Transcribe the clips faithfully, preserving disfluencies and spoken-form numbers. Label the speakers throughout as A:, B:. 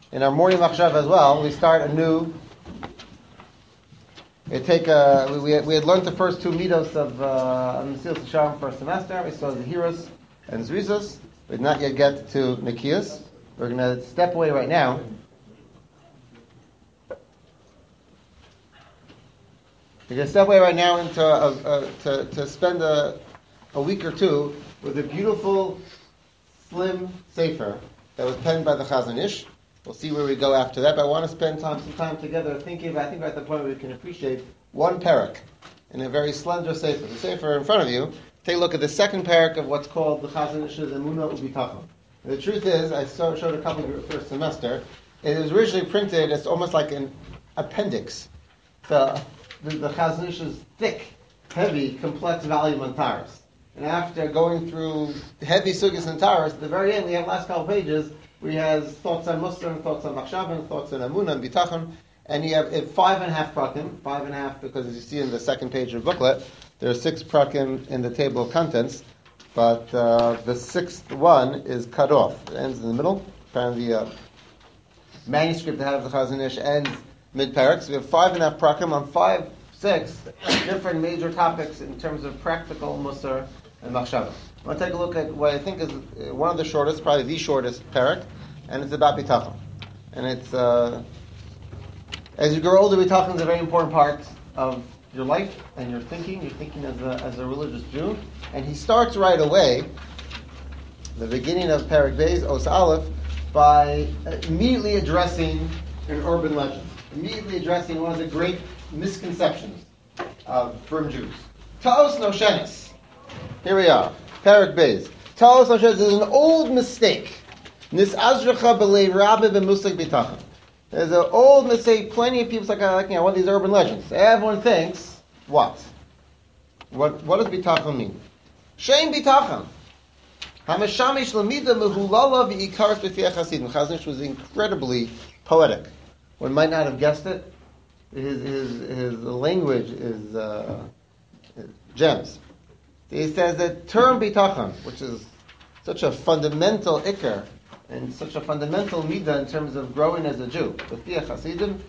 A: in our morning machshav as well, we start a new. We take a, we, we had learned the first two midos of uh, Mesilas Yesharim first semester. We saw the Zehiros and Zrizos. We did not yet get to Nikias. We're going to step away right now. We're going to step away right now into a, a, to, to spend a, a week or two with a beautiful, slim sefer that was penned by the Chazon Ish. We'll see where we go after that, but I want to spend time, some time together thinking about, I think we're at the point where we can appreciate one parak in a very slender sefer. The sefer in front of you, take a look at the second parak of what's called the Chazon Ish's Emunah Ubitachon. The truth is, I saw, showed a couple of you first semester, it was originally printed as almost like an appendix. The, the, the Chazon Ish's thick, heavy, complex volume on Taras. And after going through heavy sugyas and Taras, at the very end, we have last couple pages, we have thoughts on Muslim, thoughts on Machshavim, thoughts on Amunah and Bitachon, and you have five and a half prakim, five and a half because as you see in the second page of the booklet, there are six prakim in the table of contents, but uh, the sixth one is cut off. It ends in the middle. Apparently the uh, manuscript that have the Chazon Ish ends mid-parak. So we have five and a half prakim on five, six different major topics in terms of practical Musar and Machshavim. I want to take a look at what I think is one of the shortest, probably the shortest parak, and it's about Bitachon. And it's, uh, as you grow older, Bitachon is a very important part of your life and your thinking, your thinking as a, as a religious Jew. And he starts right away, the beginning of Parak Beis, Os Aleph, by immediately addressing an urban legend, immediately addressing one of the great misconceptions of from Jews. Ta'os Noshenis. Here we are. Parak Beis. Ta'os Noshenis is an old mistake. Nis azracha b'lei rabbi b'musag bitachon. There's an old mistake. Plenty of people like, like you know, one of these urban legends. Everyone thinks, what? What, what does bitachon mean? Shein bitachon. Hamashamish lamida mehulala v'ikaris b'fiach hasidim. Chazon Ish was incredibly poetic. One might not have guessed it. His his his language is, uh, is gems. He says that term bitachon, which is such a fundamental ikar and such a fundamental midah in terms of growing as a Jew, b'fiach hasidim,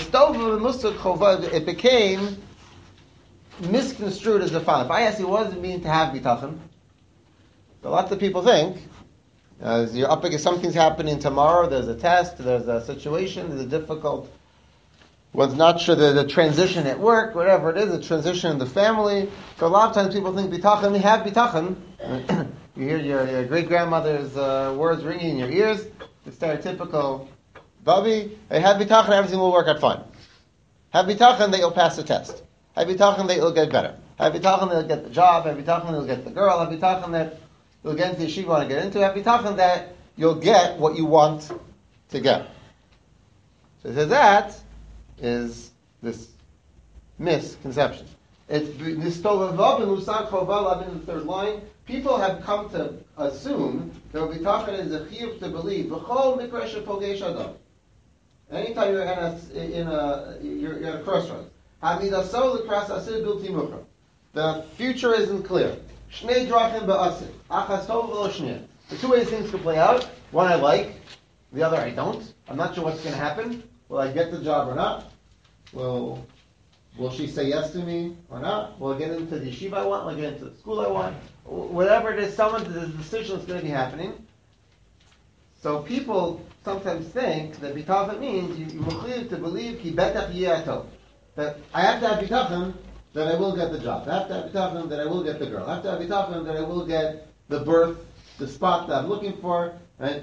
A: it became misconstrued as the following. If I ask you what does it mean to have bitachon, so lots of people think, as you're up against something's happening tomorrow, there's a test, there's a situation, there's a difficult, one's not sure, there's a transition at work, whatever it is, a transition in the family. So a lot of times people think bitachon, they have bitachon. You hear your, your great-grandmother's uh, words ringing in your ears, the stereotypical, Bubby, hey, have bitachon, everything will work out fine. Have bitachon that you'll pass the test. Have bitachon that you'll get better. Have bitachon that you'll get the job. Have bitachon that you'll get the girl. Have bitachon that you'll get into the yeshiva you want to get into. Have bitachon that you'll get what you want to get. So it says that is this misconception. It's Nistovavav and Lusan Choval in the third line. People have come to assume that bitachon is a chiyuv to believe. V'chol mikra shepogesh adam. Anytime you're in a, in a you're, you're at a crossroads. Hamidaso l'kras asir bilti mukra. The future isn't clear. Shnei drachim ba'asir. Achas tov v'lo shnei. The two ways things can play out. One I like, the other I don't. I'm not sure what's going to happen. Will I get the job or not? Will Will she say yes to me or not? Will I get into the yeshiva I want? Will I get into the school I want? Whatever it is, someone, the decision is going to be happening. So people sometimes think that bitachon means you mechliv to believe ki betach yeh, that I have to have bitachon that I will get the job. I have to have bitachon that I will get the girl. I have to have bitachon that I will get the birth, the spot that I'm looking for. Right?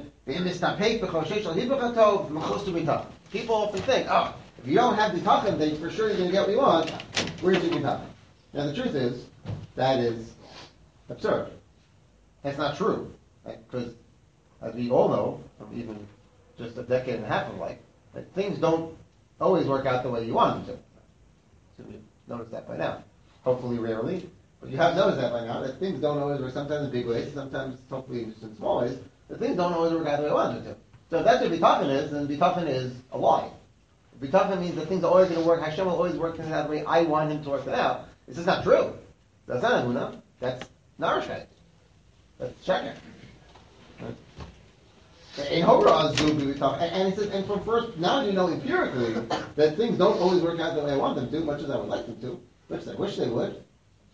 A: People often think, oh, if you don't have bitachon, then for sure you're going to get what you want. Where's your bitachon? Now the truth is, that is absurd. That's not true. Because, right? As we all know, from even just a decade and a half of life, that things don't always work out the way you want them to. So you've noticed that by now. Hopefully rarely. But you have noticed that by now, that things don't always work, sometimes in big ways, sometimes hopefully just in small ways, that things don't always work out the way you want them to. So if that's what bitachon is, then bitachon is a lie. Bitachon means that things are always going to work, Hashem will always work things out the way I want him to work it out. This is not true. That's not emunah. That's narishkeit. That's sheker. Right? In Horah, we talk, and he says, and from first, now you know empirically that things don't always work out the way I want them to, much as I would like them to, much as I wish they would.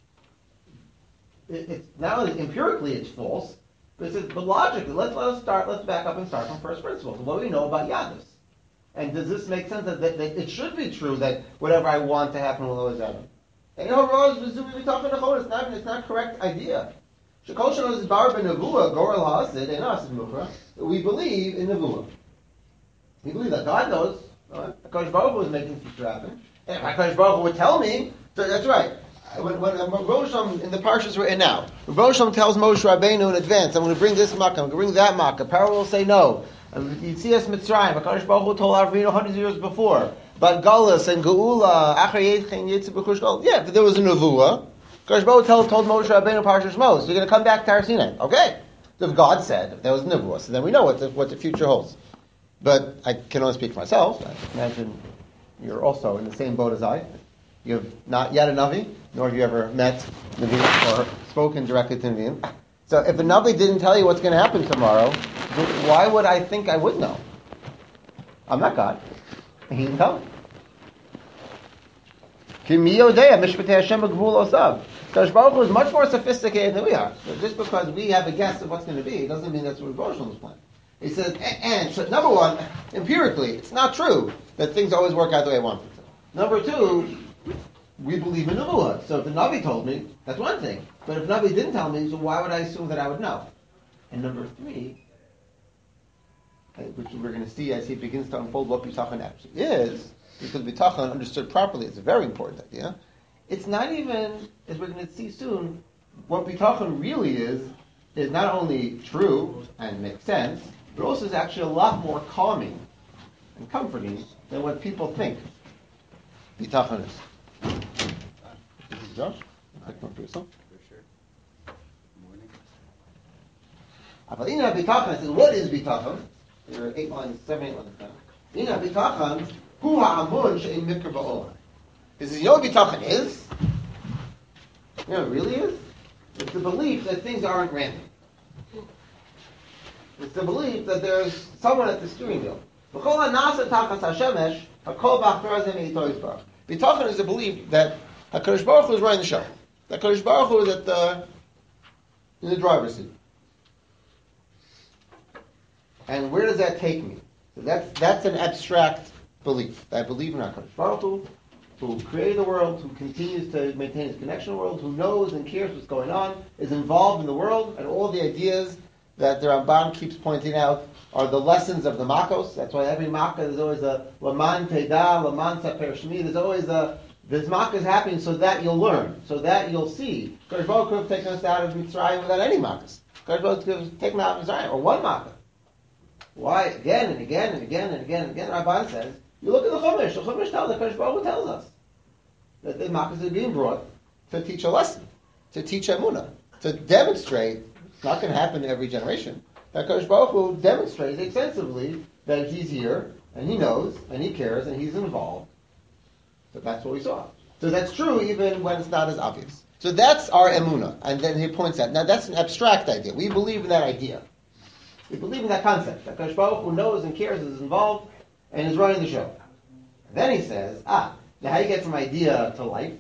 A: It, it's now empirically it's false, but, it's, but logically, let's let us start. Let's back up and start from first principles. What do we know about Yadus? And does this make sense that, that, that it should be true that whatever I want to happen will always happen? And in Horah, we talk about the It's not it's not a correct idea. We believe in Nevuah. We believe that God knows. Uh, HaKadosh Baruch Hu is making future happen. And if HaKadosh Baruch Hu would tell me, so that's right. When, when um, Rosh Hashanah, in the parshas we're in now, Rosh Hashanah tells Moshe Rabbeinu in advance, I'm going to bring this makkah, I'm going to bring that makkah. Pharaoh will say no. You see us Mitzrayim. HaKadosh Baruch Hu told Avinu hundreds of years before. But Galus and Geula, Achar Yetchen Yitzim B'Chush Gal. Yeah, but there was a Nevuah. HaKadosh Baruch Hu told, told Moshe Rabbeinu Parshas Shmos, you're going to come back to Har Sinai. Okay. So if God said, if there was Nevuah, so then we know what the, what the future holds. But I can only speak for myself. I imagine you're also in the same boat as I. You have not yet a Navi, nor have you ever met Nevi'im or spoken directly to Nevi'im. So if a Navi didn't tell you what's going to happen tomorrow, why would I think I would know? I'm not God. He didn't tell me. Kadosh Baruch Hu is much more sophisticated than we are. So just because we have a guess of what's going to be, it doesn't mean that's what Rosh Hashanah's plan. He says, and so number one, empirically, it's not true that things always work out the way I want them to. Number two, we believe in Nevuah. So if the Navi told me, that's one thing. But if Navi didn't tell me, so why would I assume that I would know? And number three, which we're going to see as he begins to unfold what Bitachon actually is, because Bitachon, understood properly, is a very important idea. It's not even, as we're going to see soon, what Bitachon really is, is not only true and makes sense, but also is actually a lot more calming and comforting than what people think Bitachon is. This is Josh. Take one for yourself.
B: For sure. Morning.
A: Avalina Bitachon, I said, what is Bitachon? There are eight lines, seven, eight lines down. Ina Bitachon, hu ha'amun she'im mikra ba'olam. He says, you know what Bitachon is? You know what it really is? It's the belief that things aren't random. It's the belief that there's someone at the steering wheel. Bitachon is the belief that HaKadosh Baruch Hu is running the show. That HaKadosh Baruch Hu is at the, in the driver's seat. And where does that take me? So that's that's an abstract belief. I believe in HaKadosh Baruch Hu, who created the world, who continues to maintain his connection to the world, who knows and cares what's going on, is involved in the world, and all the ideas that the Ramban keeps pointing out are the lessons of the Makos. That's why every Makkah there's always a Laman Teda, Laman Saper Shmi. There's always a this Makkah is happening so that you'll learn, so that you'll see. Kadosh Baruch Hu could have taken us out of Mitzrayim without any Makkahs. Kadosh Baruch Hu could have taken us out of Mitzrayim, or one Makkah. Why? Again and again and again and again and again, Rabban says, you look at the Chumash. The Chumash tells, the Kadosh Baruch Hu tells us that the Makkahs are being brought to teach a lesson, to teach Emunah, to demonstrate. It's not going to happen in every generation. That Kadosh Baruch Hu demonstrates extensively that He's here and He knows and He cares and He's involved. So that's what we saw. So that's true even when it's not as obvious. So that's our Emunah, and then he points out. Now that's an abstract idea. We believe in that idea. We believe in that concept. That Kadosh Baruch Hu knows and cares, is involved, and is running the show. And then he says, ah, now how you get from idea to life?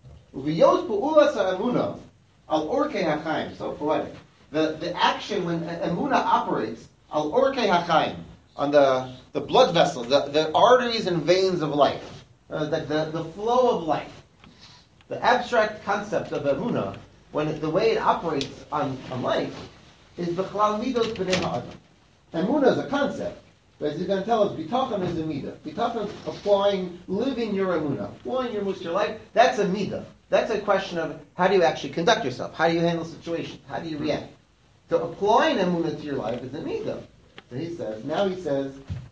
A: So poetic. The, the action when Emunah operates, al orkei hachaim, on the, the blood vessels, the, the arteries and veins of life, uh, the, the, the flow of life. The abstract concept of Emunah, when it, the way it operates on, on life, is b'chlal midos b'nei ha'adam. Emunah is a concept, but as he's going to tell us, bitachon is a midah. Bitachon is applying, living your Emunah, applying your mus to your life. That's a midah. That's a question of how do you actually conduct yourself? How do you handle situations? How do you react? So applying Emunah to your life is a midah. So he says, now he says,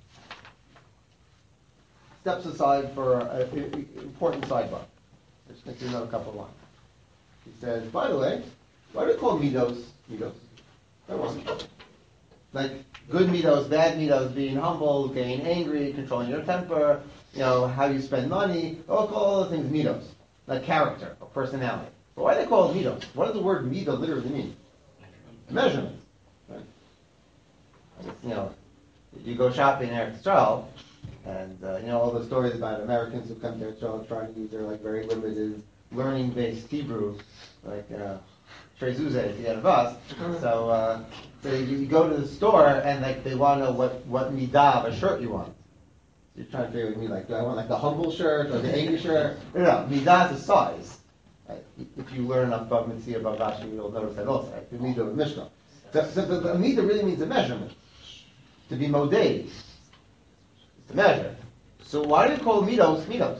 A: steps aside for an important sidebar. Just make you know a couple of lines. He says, by the way, why do we call midos midos? That wasn't like good midos, bad midos, being humble, getting angry, controlling your temper, you know, how you spend money, all call all the things midos, like character or personality. But why are they called midos? What does the word midah literally mean? Measurement. Right? You know, You go shopping in Eretz Yisrael, and uh, you know all the stories about Americans who come to Eretz Yisrael trying to use their like very limited learning-based Hebrew, like uh, Trey Zuze at the end of us. So, uh, so you, you go to the store and like they want to know what what midah of a shirt you want. So you're trying to figure with me like, do I want like the humble shirt or the angry shirt? No, no, midah is a size. Right? If you learn enough about Mitzvah, about Rashi, you'll notice that also. Right? The midah of Mishnah. So, so the, the midah really means a measurement. To be modei. It's to measure. So why do you call midos midos?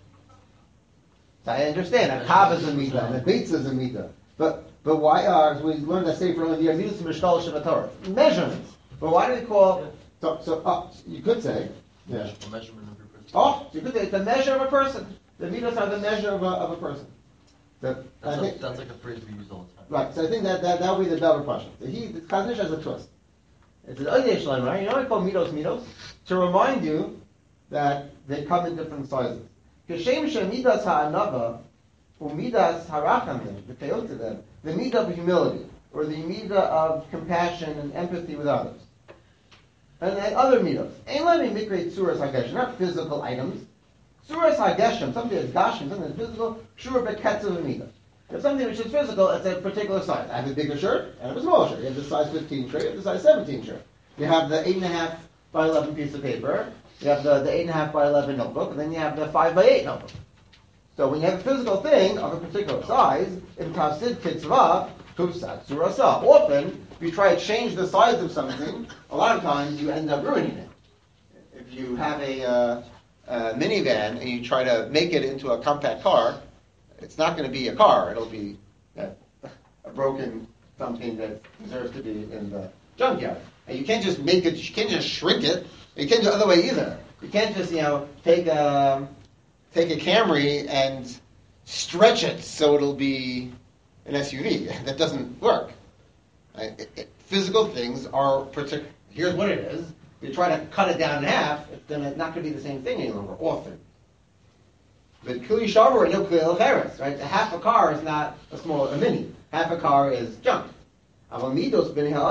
A: So I understand a kav is a midah and a beitza is a midah, but but why are so we learned that say for earlier the year midos mishtal shematorah measurements? But why do they call so so uh, you could say yeah
C: a measurement of your person.
A: Oh, so you could say it's the measure of a person. The midos are the measure of a of a person. The,
C: That's,
A: I
C: a,
A: think,
C: that's like a phrase we use all the time.
A: right. So I think that that that would be the double question. So he the Chazon Ish has a twist. It's an Oydei Shalom, right? You know what I call midos midos? To remind you that they come in different sizes. Kashem shemidas ha'anava umidas harachamim, the peyotivim, the midah of humility, or the midah of compassion and empathy with others. And then other midos. Ein lemi mikre tzuras hageshem, not physical items. Tzuras hageshem, something that's gashim, something that's physical, shur beketzav midah. If something which is physical, it's a particular size. I have a bigger shirt, and I have a smaller shirt. You have the size fifteen shirt, you have the size seventeen shirt. You have the eight and a half by eleven piece of paper, you have the, the eight and a half by eleven notebook, and then you have the five by eight notebook. So when you have a physical thing of a particular size, if tafsid kitzvah, tufsad surasa. Often, if you try to change the size of something, a lot of times you end up ruining it. If you have a, uh, a minivan and you try to make it into a compact car, it's not going to be a car. It'll be uh, a broken something that deserves to be in the junkyard. And you can't just make it. You can't just shrink it. You can't do the other way either. You can't just you know take a take a Camry and stretch it so it'll be an S U V. That doesn't work. Right? It, it, physical things are particular. Here's what it is. You try to cut it down in half. It's then it's not going to be the same thing any longer. Often. But kili shavar and no kili cheres, right? Half a car is not a small, a mini. Half a car is junk. So when it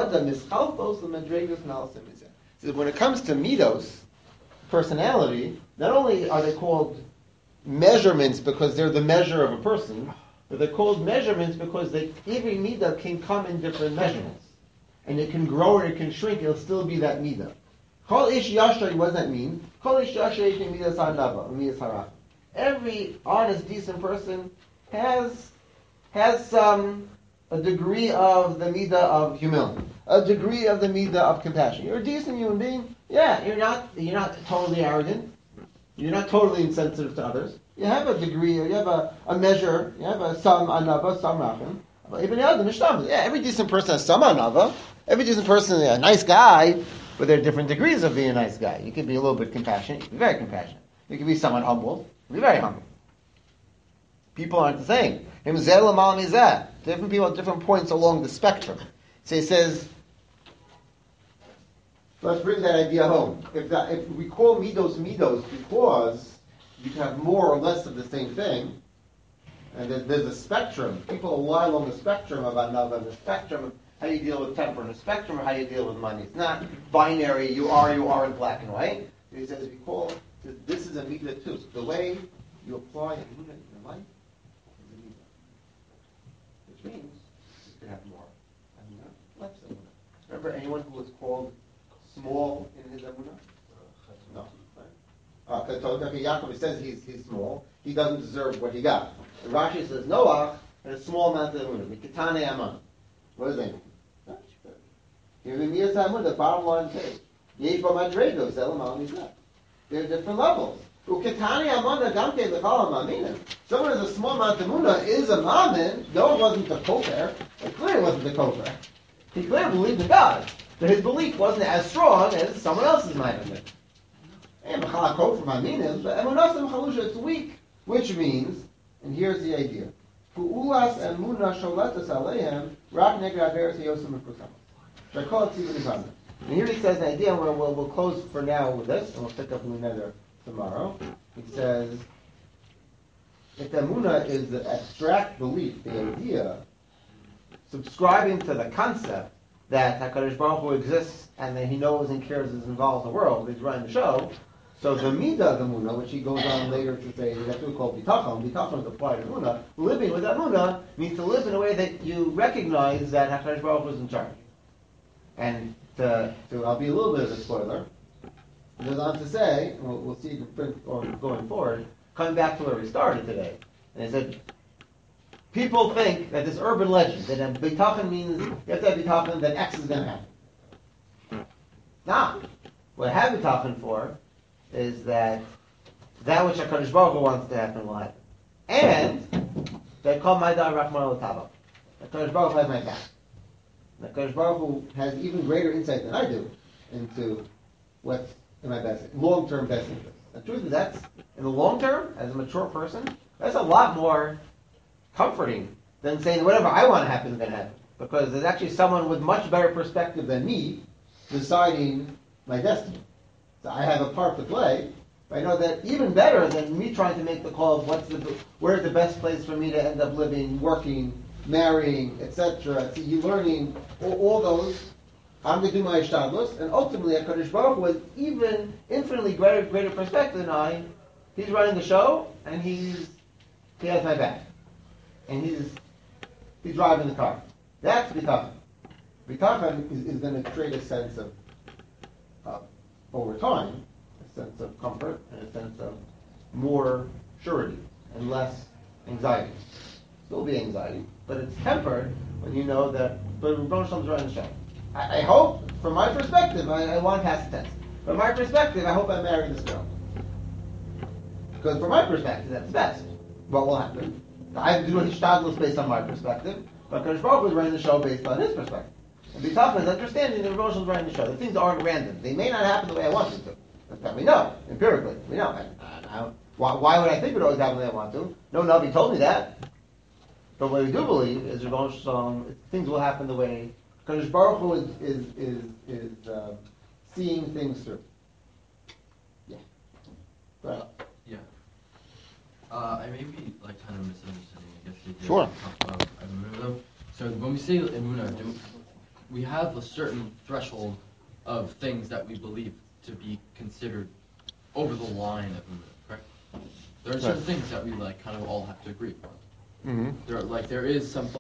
A: comes to midos, personality, not only are they called measurements because they're the measure of a person, but they're called measurements because they, every midah can come in different measurements. And it can grow or it can shrink, it'll still be that midah. Kol ish yashar, what does that mean? Kol ish yashar yish midas ha'anava, midas harach. Every honest, decent person has has um, a degree of the midah of humility, a degree of the midah of compassion. You're a decent human being. Yeah, you're not you're not totally arrogant. You're not totally insensitive to others. You have a degree, you have a, a measure, you have a some anava, some rachim. But even the other mishnah, yeah, every decent person has some anava. Every decent person is a nice guy, but there are different degrees of being a nice guy. You could be a little bit compassionate. You can be very compassionate. You can be somewhat humble. Be very humble. People aren't the same. Different people at different points along the spectrum. So he says, let's bring that idea home. If that, if we call midos midos because you can have more or less of the same thing, and there's, there's a spectrum. People lie along the spectrum of another, the spectrum of how you deal with temper, and the spectrum of how you deal with money. It's not binary. You are, you are in black and white. He says we call. This is a midah too. So the way you apply a midah in your life is a midah. Which means you could have more emunah, less emunah. Remember anyone who was called small in his emunah? No. Right? Uh, okay, Yaakov, it says he's, he's small. He doesn't deserve what he got. The Rashi says Noach had a small amount of emunah. Mikitane aman. What does that mean? The bottom line says, Yesh b'madregos elam al mizah. There are different levels. Someone who has a small amount of emunah is a mamin. No, it wasn't the kofer. It clearly wasn't the kofer. He clearly believed in God, but his belief wasn't as strong as someone else's mamin. And it's weak, which means, and here's the idea: and here he says the idea, and we'll, we'll, we'll close for now with this, and we'll pick up in another tomorrow. He says, if the emunah is the abstract belief, the idea, subscribing to the concept that HaKadosh Baruch Hu exists and that he knows and cares and is involved in the world, he's running the show. So the midah of the Emunah, which he goes on later to say, that's what we call bitachon. Bitachon is applied to Emunah. Living with Emunah means to live in a way that you recognize that HaKadosh Baruch Hu is in charge. And to, to, I'll be a little bit of a spoiler. He goes on to say, and we'll, we'll see the print or going forward, coming back to where we started today. And he said, people think that this urban legend, that bitachon means you have to have bitachon that X is going to happen. Nah. What I have bitachon for is that that which HaKadosh Baruch Hu wants to happen will happen. And they call my dad Rahman al-Taba. HaKadosh Baruch Hu has my back. And HaKadosh Baruch Hu has even greater insight than I do into what's in my best, long-term best interest. The truth is that's, in the long term, as a mature person, that's a lot more comforting than saying whatever I want to happen is going to happen. Because there's actually someone with much better perspective than me deciding my destiny. So I have a part to play. I know that even better than me trying to make the call of what's the, where's the best place for me to end up living, working, marrying, et cetera, you learning, all, all those, I'm going to do my ishtadlus, and ultimately HaKadosh Baruch Hu has even infinitely greater, greater perspective than I. He's running the show, and he's he has my back, and he's he's driving the car. That's bitachon. Bitachon is, is going to create a sense of, uh, over time, a sense of comfort and a sense of more surety and less anxiety. Still be anxiety, but it's tempered when you know that. But Rebbeinu Shalom's running the show. I, I hope, from my perspective, I, I want to pass the test. From my perspective, I hope I marry this girl. Because from my perspective, that's best. What will happen? I have to do a hishtadlus based on my perspective, but Kadosh Baruch Hu is running the show based on his perspective. And bitachon is understanding that Rebbeinu Shalom is running the show. The things aren't random. They may not happen the way I want them to. But we know, empirically. We know. I, I, I, why, why would I think it would always happen the way I want to? No Navi told me that. But what we do believe is Rebbeinu Shalom, things will happen the way Kadosh Baruch Hu is is is, is uh, seeing things through. Yeah. Right.
C: Yeah. Uh, I may be like kind of misunderstanding. I guess you did
A: Sure.
C: talk about emunah. So when we say emunah, do we have a certain threshold of things that we believe to be considered over the line of emunah, correct? There are certain
A: Right.
C: things that we like kind of all have to agree upon.
A: Mm-hmm.
C: There, are, like there is some